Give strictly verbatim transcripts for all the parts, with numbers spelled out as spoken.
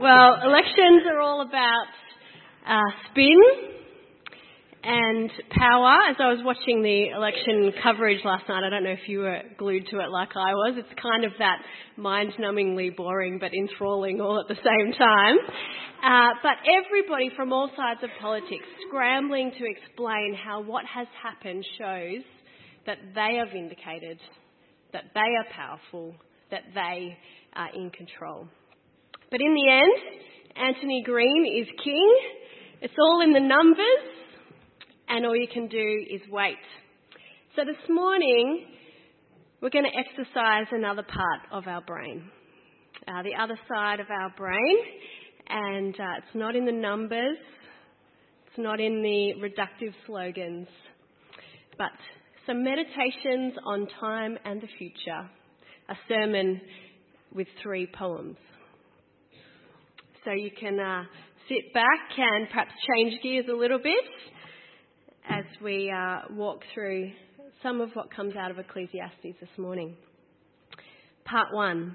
Well, elections are all about uh, spin and power. As I was watching the election coverage last night, I don't know if you were glued to it like I was. It's kind of that mind-numbingly boring but enthralling all at the same time. Uh, but everybody from all sides of politics scrambling to explain how what has happened shows that they are vindicated, that they are powerful, that they are in control. But in the end, Anthony Green is king. It's all in the numbers, and all you can do is wait. So this morning, we're going to exercise another part of our brain, uh, the other side of our brain, and uh, it's not in the numbers, it's not in the reductive slogans, but some meditations on time and the future, a sermon with three poems. So you can uh, sit back and perhaps change gears a little bit as we uh, walk through some of what comes out of Ecclesiastes this morning. Part one.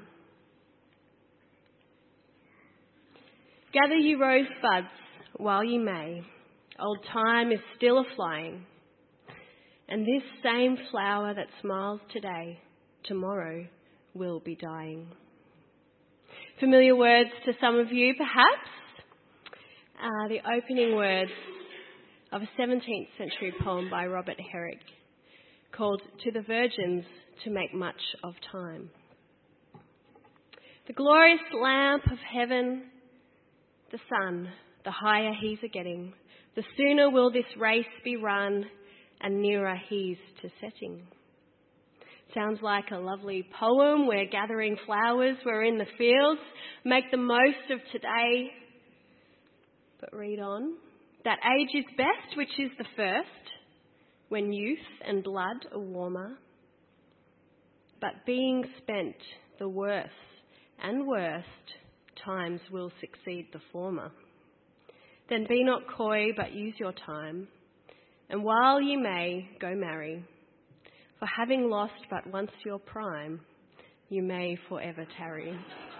Gather ye rosebuds while ye may. Old time is still a-flying. And this same flower that smiles today, tomorrow will be dying. Familiar words to some of you, perhaps. Uh, the opening words of a seventeenth century poem by Robert Herrick called To the Virgins to Make Much of Time. The glorious lamp of heaven, the sun, the higher he's a-getting, the sooner will this race be run and nearer he's to setting. Sounds like a lovely poem. We're gathering flowers, we're in the fields. Make the most of today. But read on. That age is best, which is the first, when youth and blood are warmer. But being spent, the worst and worst times will succeed the former. Then be not coy, but use your time. And while ye may, go marry. For having lost but once your prime, you may forever tarry.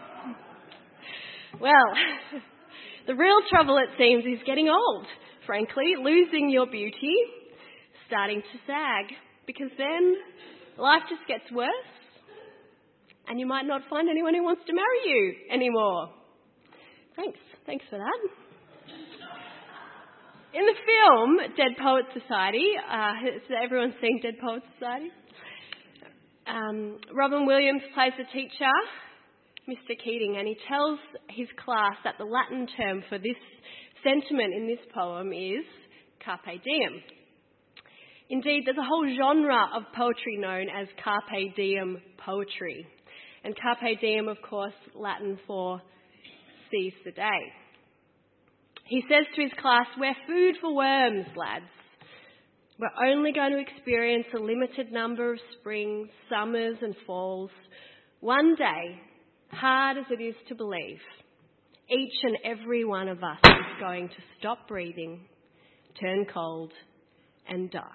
Well, the real trouble, it seems, is getting old, frankly, losing your beauty, starting to sag, because then life just gets worse, and you might not find anyone who wants to marry you anymore. Thanks. Thanks for that. In the film Dead Poets Society, uh, has everyone seen Dead Poets Society? Um, Robin Williams plays the teacher, Mister Keating, and he tells his class that the Latin term for this sentiment in this poem is carpe diem. Indeed, there's a whole genre of poetry known as carpe diem poetry. And carpe diem, of course, Latin for seize the day. He says to his class, we're food for worms, lads. We're only going to experience a limited number of springs, summers and falls. One day, hard as it is to believe, each and every one of us is going to stop breathing, turn cold and die.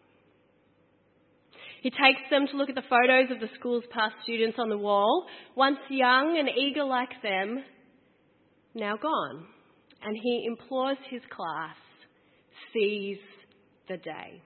He takes them to look at the photos of the school's past students on the wall, once young and eager like them, now gone. And he implores his class, seize the day.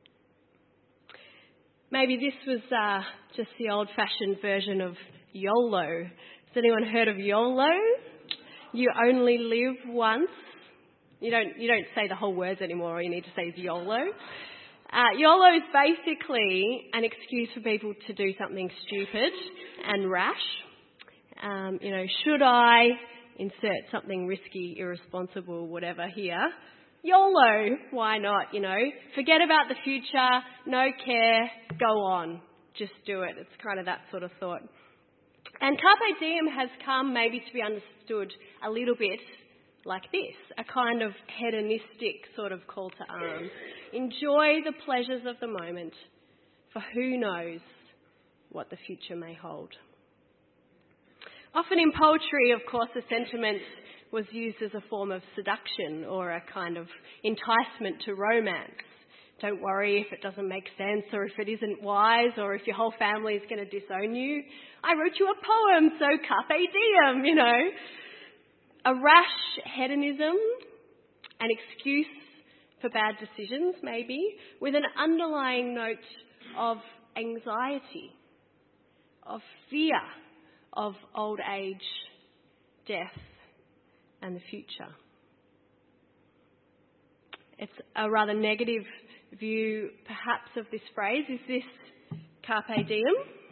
Maybe this was uh, just the old-fashioned version of YOLO. Has anyone heard of YOLO? You only live once. You don't you don't say the whole words anymore. All you need to say is YOLO. Uh, YOLO is basically an excuse for people to do something stupid and rash. Um, you know, should I insert something risky, irresponsible, whatever here? YOLO, why not, you know? Forget about the future, no care, go on. Just do it. It's kind of that sort of thought. And carpe diem has come maybe to be understood a little bit like this, a kind of hedonistic sort of call to arms. Enjoy the pleasures of the moment, for who knows what the future may hold. Often in poetry, of course, the sentiment was used as a form of seduction or a kind of enticement to romance. Don't worry if it doesn't make sense or if it isn't wise or if your whole family is going to disown you. I wrote you a poem, so carpe diem, you know. a rash hedonism, an excuse for bad decisions maybe, with an underlying note of anxiety, of fear of old age, death and the future. It's a rather negative view perhaps of this phrase. Is this carpe diem?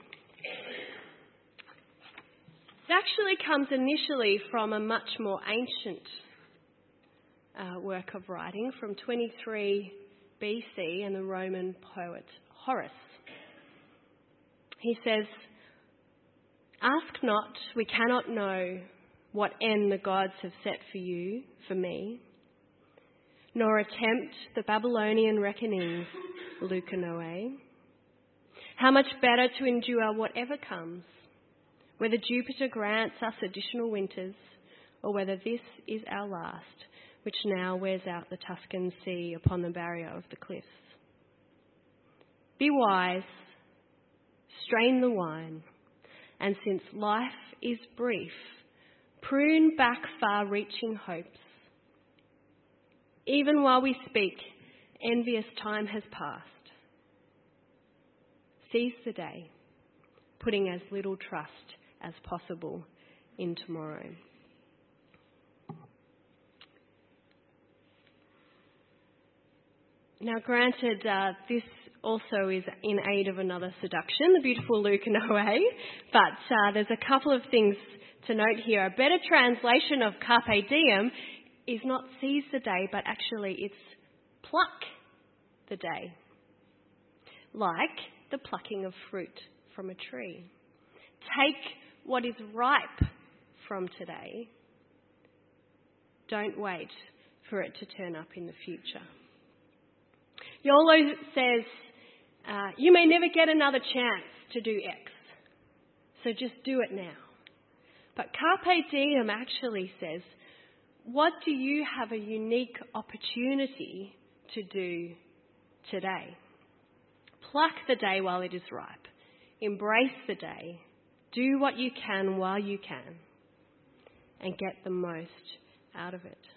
It actually comes initially from a much more ancient uh, work of writing from twenty-three B C and the Roman poet Horace. He says, "Ask not, we cannot know what end the gods have set for you, for me, nor attempt the Babylonian reckonings, Leuconoe. How much better to endure whatever comes, whether Jupiter grants us additional winters, or whether this is our last, which now wears out the Tuscan sea upon the barrier of the cliffs. Be wise, strain the wine, and since life is brief, prune back far-reaching hopes. Even while we speak, envious time has passed. Seize the day, putting as little trust as possible in tomorrow." Now, granted, uh, this also is in aid of another seduction, the beautiful Leuconoe, but uh, there's a couple of things to note here. A better translation of carpe diem is not seize the day, but actually it's pluck the day, like the plucking of fruit from a tree. Take what is ripe from today. Don't wait for it to turn up in the future. Iolo says, uh, you may never get another chance to do X, so just do it now. But carpe diem actually says, what do you have a unique opportunity to do today? Pluck the day while it is ripe. Embrace the day. Do what you can while you can, and get the most out of it.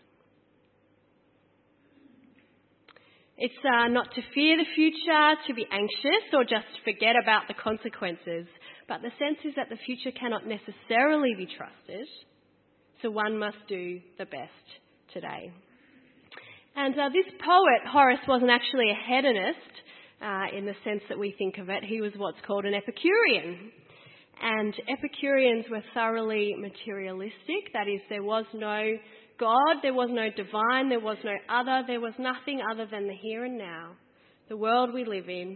It's uh, not to fear the future, to be anxious, or just forget about the consequences. But the sense is that the future cannot necessarily be trusted, so one must do the best today. And uh, this poet, Horace, wasn't actually a hedonist uh, in the sense that we think of it. He was what's called an Epicurean. And Epicureans were thoroughly materialistic. That is, there was no God, there was no divine, there was no other, there was nothing other than the here and now, the world we live in.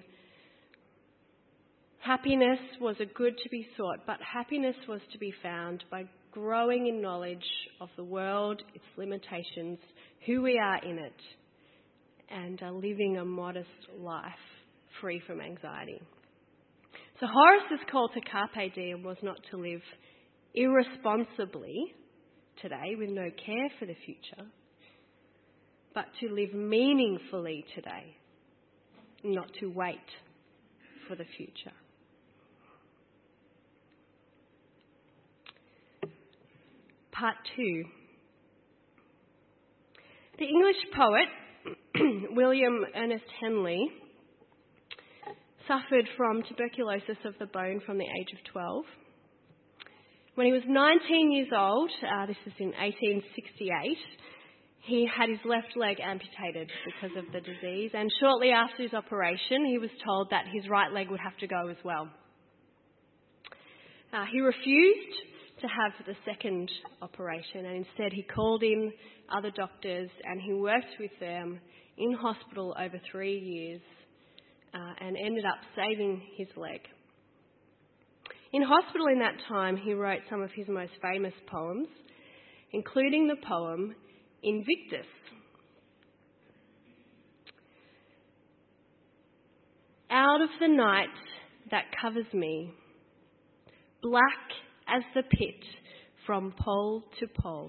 Happiness was a good to be sought, but happiness was to be found by growing in knowledge of the world, its limitations, who we are in it, and uh, living a modest life free from anxiety. So Horace's call to carpe diem was not to live irresponsibly today with no care for the future, but to live meaningfully today, not to wait for the future. Part two. The English poet William Ernest Henley suffered from tuberculosis of the bone from the age of twelve. When he was nineteen years old, uh, this is in eighteen sixty-eight, he had his left leg amputated because of the disease, and shortly after his operation he was told that his right leg would have to go as well. Uh, he refused to have the second operation, and instead he called in other doctors and he worked with them in hospital over three years uh, and ended up saving his leg. In hospital in that time, he wrote some of his most famous poems, including the poem Invictus. Out of the night that covers me, black as the pit from pole to pole,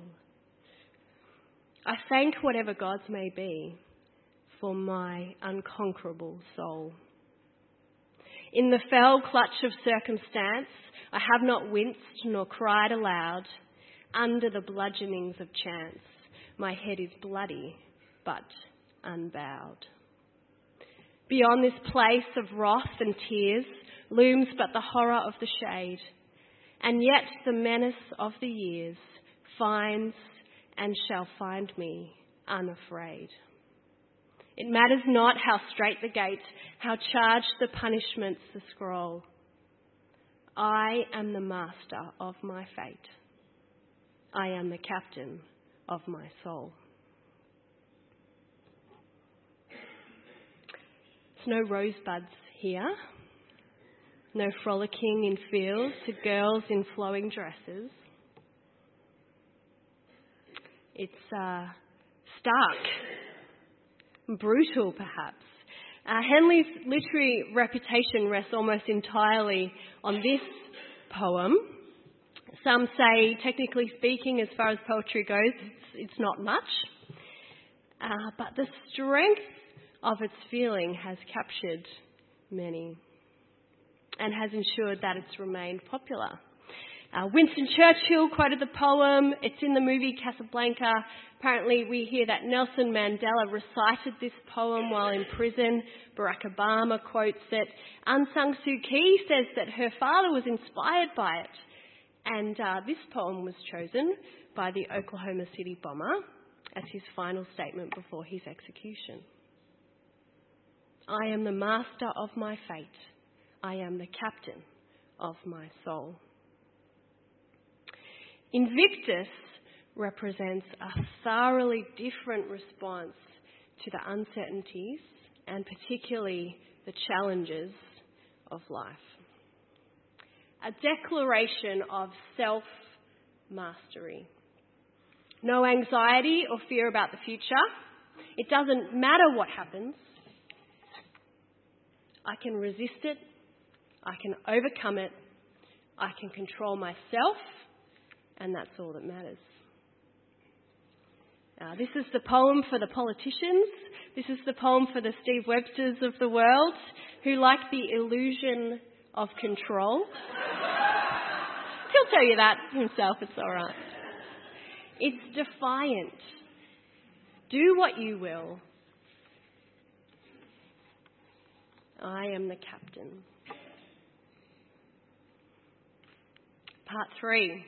I thank whatever gods may be for my unconquerable soul. In the fell clutch of circumstance, I have not winced nor cried aloud. under the bludgeonings of chance. My head is bloody, but unbowed. Beyond this place of wrath and tears looms but the horror of the shade, and yet the menace of the years finds and shall find me unafraid. It matters not how straight the gate, how charged the punishments the scroll. I am the master of my fate. I am the captain of my soul. There's no rosebuds here, no frolicking in fields to girls in flowing dresses. It's uh, stark, brutal perhaps. Uh, Henley's literary reputation rests almost entirely on this poem. Some say, technically speaking, as far as poetry goes, it's, it's not much. Uh, but the strength of its feeling has captured many and has ensured that it's remained popular. Uh, Winston Churchill quoted the poem. It's in the movie Casablanca. Apparently we hear that Nelson Mandela recited this poem while in prison. Barack Obama quotes it. Aung San Suu Kyi says that her father was inspired by it. And uh, this poem was chosen by the Oklahoma City bomber as his final statement before his execution. I am the master of my fate. I am the captain of my soul. Invictus represents a thoroughly different response to the uncertainties and particularly the challenges of life. A declaration of self-mastery. No anxiety or fear about the future. It doesn't matter what happens. I can resist it. I can overcome it. I can control myself. And that's all that matters. Uh, this is the poem for the politicians. This is the poem for the Steve Websters of the world who like the illusion of control. He'll tell you that himself, it's all right. It's defiant. Do what you will. I am the captain. Part three.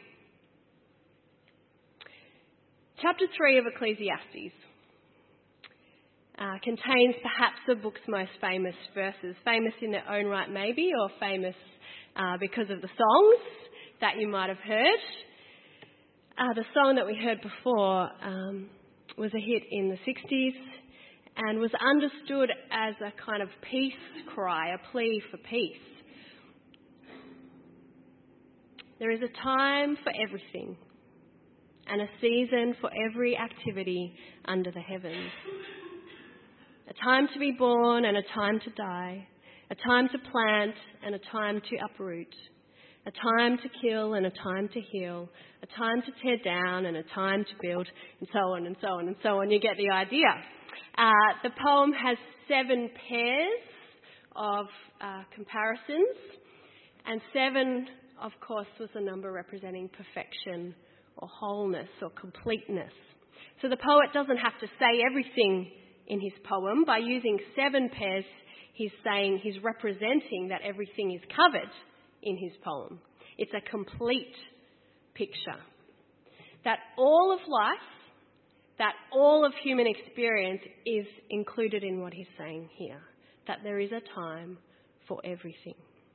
Chapter three of Ecclesiastes uh, contains perhaps the book's most famous verses. Famous in their own right maybe, or famous uh, because of the songs that you might have heard. Uh, the song that we heard before um, was a hit in the sixties and was understood as a kind of peace cry, a plea for peace. There is a time for everything and a season for every activity under the heavens. A time to be born and a time to die. A time to plant and a time to uproot. A time to kill and a time to heal. A time to tear down and a time to build, and so on and so on and so on. You get the idea. Uh, the poem has seven pairs of uh, comparisons, and seven, of course, was a number representing perfection or wholeness or completeness. So the poet doesn't have to say everything in his poem. By using seven pairs, he's saying, he's representing that everything is covered in his poem. It's a complete picture. That all of life, that all of human experience is included in what he's saying here. That there is a time for everything.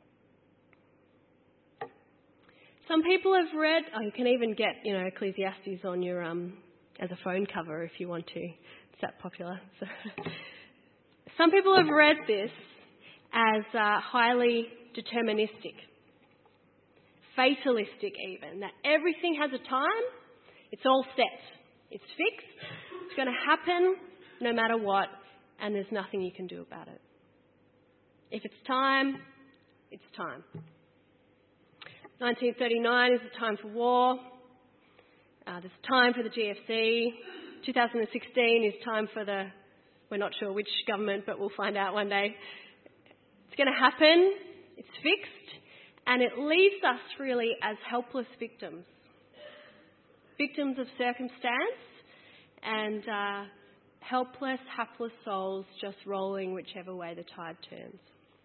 Some people have read, oh, you can even get, you know, Ecclesiastes on your, um, as a phone cover if you want to. It's that popular. So. Some people have read this as uh, highly deterministic, fatalistic even, that everything has a time, it's all set, it's fixed, it's going to happen no matter what, and there's nothing you can do about it. If it's time, it's time. nineteen thirty-nine is the time for war. Uh, there's time for the G F C. two thousand sixteen is time for the, we're not sure which government, but we'll find out one day. It's going to happen. It's fixed. And it leaves us really as helpless victims. victims of circumstance, and uh, helpless, hapless souls just rolling whichever way the tide turns.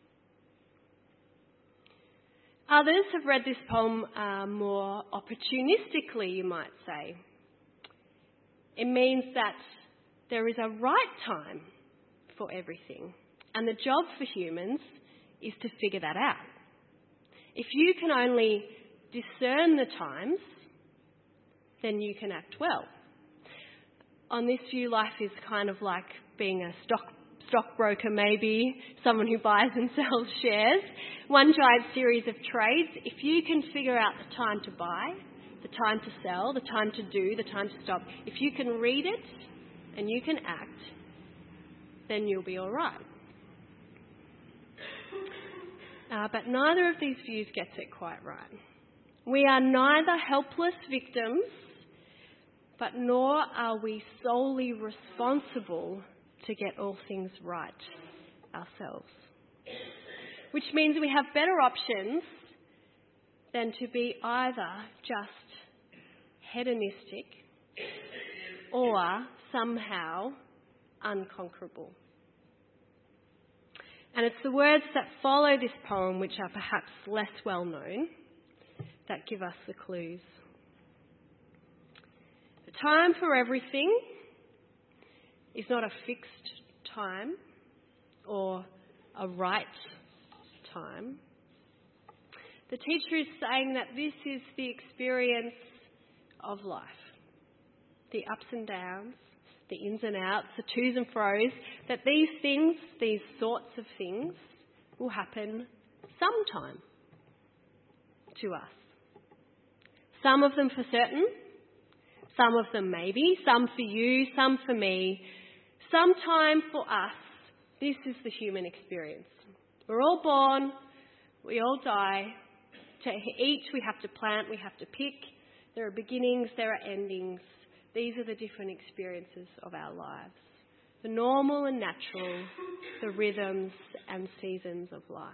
Others have read this poem uh, more opportunistically, you might say. It means that there is a right time for everything, and the job for humans is to figure that out. If you can only discern the times, then you can act well. On this view, life is kind of like being a stock stockbroker, maybe, someone who buys and sells shares. One giant series of trades. If you can figure out the time to buy, the time to sell, the time to do, the time to stop, if you can read it and you can act, then you'll be all right. Uh, but neither of these views gets it quite right. We are neither helpless victims, but nor are we solely responsible to get all things right ourselves. Which means we have better options than to be either just hedonistic or somehow unconquerable. And it's the words that follow this poem, which are perhaps less well known, that give us the clues. The time for everything is not a fixed time or a right time. The teacher is saying that this is the experience of life. The ups and downs, the ins and outs, the to's and fro's, that these things, these sorts of things, will happen sometime to us. Some of them for certain, some of them maybe, some for you, some for me. Sometime for us, this is the human experience. We're all born, we all die. To eat, we have to plant, we have to pick. There are beginnings, there are endings. These are the different experiences of our lives. The normal and natural, the rhythms and seasons of life.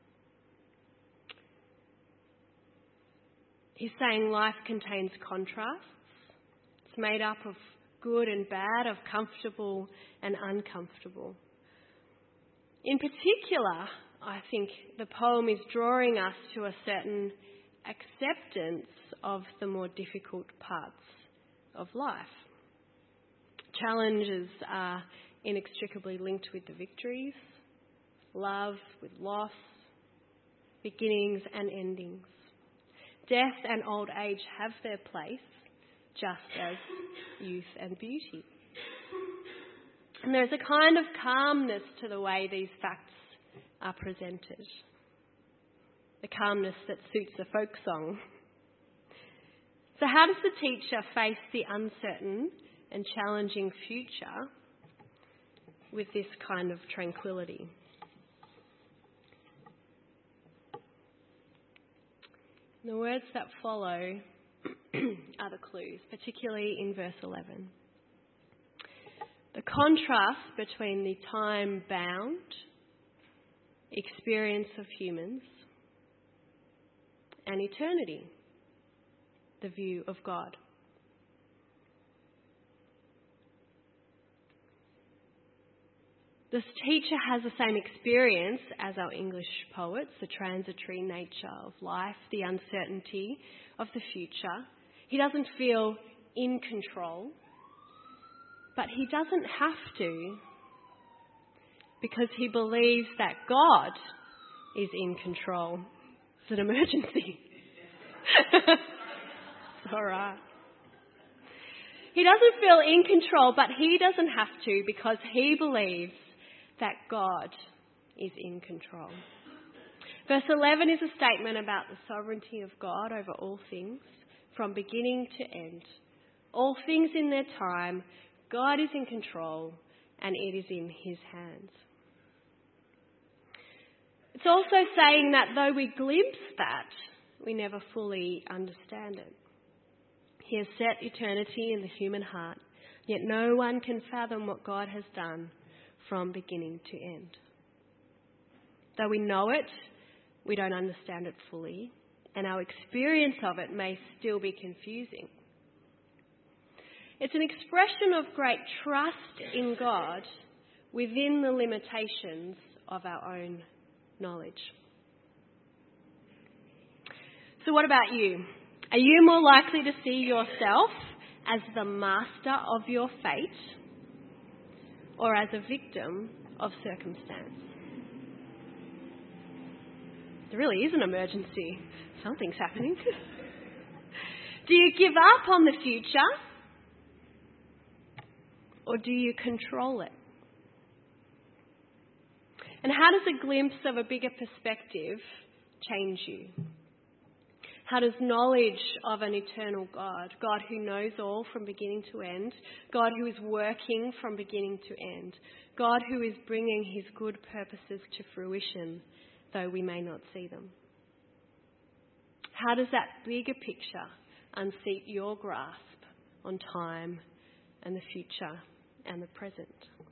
He's saying life contains contrasts. It's made up of good and bad, of comfortable and uncomfortable. In particular, I think the poem is drawing us to a certain acceptance of the more difficult parts of life. Challenges are inextricably linked with the victories, love with loss, beginnings and endings. Death and old age have their place, just as youth and beauty. And there's a kind of calmness to the way these facts are presented. The calmness that suits a folk song. So how does the teacher face the uncertain and challenging future with this kind of tranquility? The words that follow are the clues, particularly in verse eleven. The contrast between the time-bound experience of humans and eternity, the view of God. This teacher has the same experience as our English poets, the transitory nature of life, the uncertainty of the future. He doesn't feel in control, but he doesn't have to, because he believes that God is in control. It's an emergency. It's all right. He doesn't feel in control, but he doesn't have to, because he believes that God is in control. Verse eleven is a statement about the sovereignty of God over all things, from beginning to end. All things in their time, God is in control, and it is in his hands. It's also saying that though we glimpse that, we never fully understand it. He has set eternity in the human heart, yet no one can fathom what God has done from beginning to end. Though we know it, we don't understand it fully, and our experience of it may still be confusing. It's an expression of great trust in God within the limitations of our own knowledge. So what about you? Are you more likely to see yourself as the master of your fate or as a victim of circumstance? There really is an emergency. Something's happening. Do you give up on the future or do you control it? And how does a glimpse of a bigger perspective change you? How does knowledge of an eternal God, God who knows all from beginning to end, God who is working from beginning to end, God who is bringing his good purposes to fruition, though we may not see them? How does that bigger picture unseat your grasp on time and the future and the present?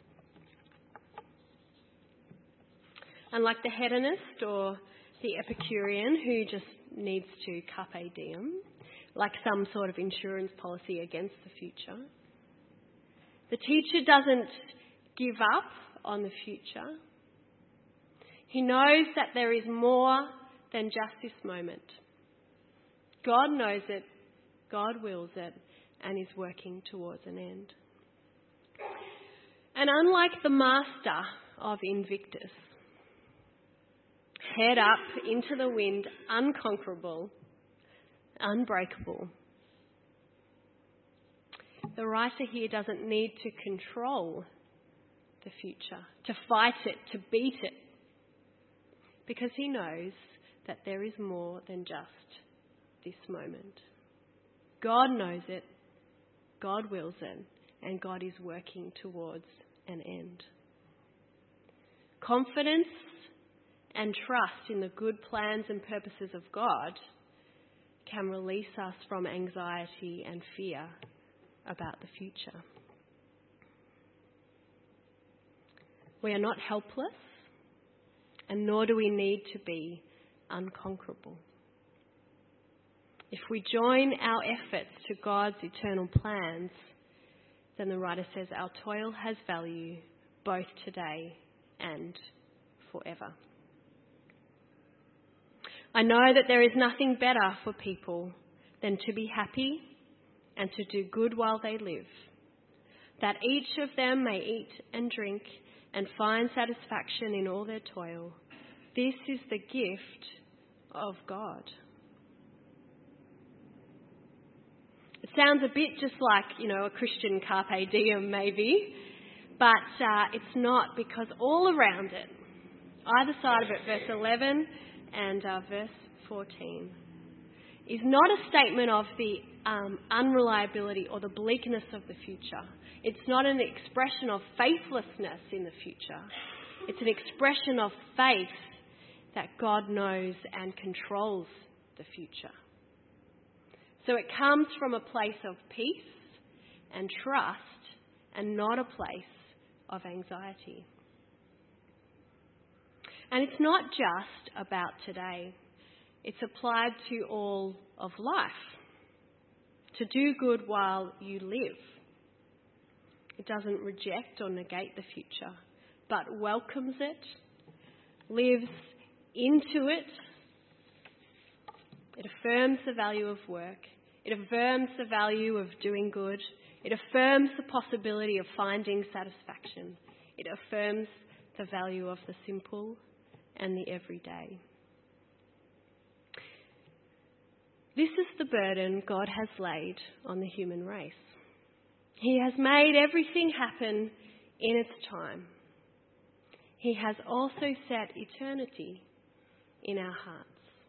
Unlike the hedonist or the Epicurean who just needs to carpe diem, like some sort of insurance policy against the future, the teacher doesn't give up on the future. He knows that there is more than just this moment. God knows it, God wills it, and is working towards an end. And unlike the master of Invictus, head up into the wind, unconquerable, unbreakable, the writer here doesn't need to control the future, to fight it, to beat it, because he knows that there is more than just this moment. God knows it, God wills it, and God is working towards an end. Confidence and trust in the good plans and purposes of God can release us from anxiety and fear about the future. We are not helpless, and nor do we need to be unconquerable. If we join our efforts to God's eternal plans, then the writer says our toil has value both today and forever. I know that there is nothing better for people than to be happy and to do good while they live, that each of them may eat and drink and find satisfaction in all their toil. This is the gift of God. It sounds a bit just like, you know, a Christian carpe diem maybe, but uh, it's not, because all around it, either side of it, verse eleven and uh, verse fourteen, is not a statement of the um, unreliability or the bleakness of the future. It's not an expression of faithlessness in the future. It's an expression of faith that God knows and controls the future. So it comes from a place of peace and trust and not a place of anxiety. And it's not just about today. It's applied to all of life. To do good while you live. It doesn't reject or negate the future, but welcomes it, lives into it. It affirms the value of work. It affirms the value of doing good. It affirms the possibility of finding satisfaction. It affirms the value of the simple and the everyday. This is the burden God has laid on the human race. He has made everything happen in its time. He has also set eternity in our hearts.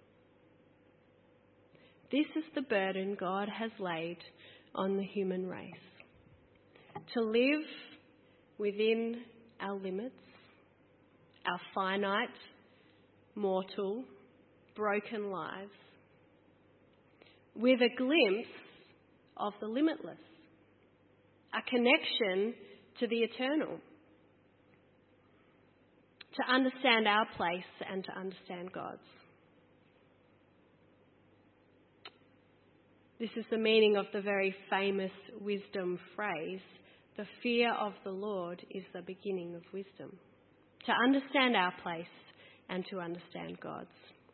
This is the burden God has laid on the human race. To live within our limits, our finite, mortal, broken lives, with a glimpse of the limitless, a connection to the eternal, to understand our place and to understand God's. This is the meaning of the very famous wisdom phrase, "The fear of the Lord is the beginning of wisdom." To understand our place and to understand God's.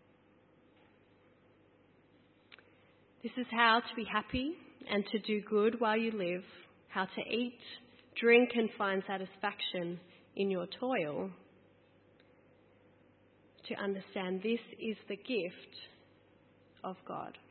This is how to be happy and to do good while you live, how to eat, drink and find satisfaction in your toil. To understand this is the gift of God.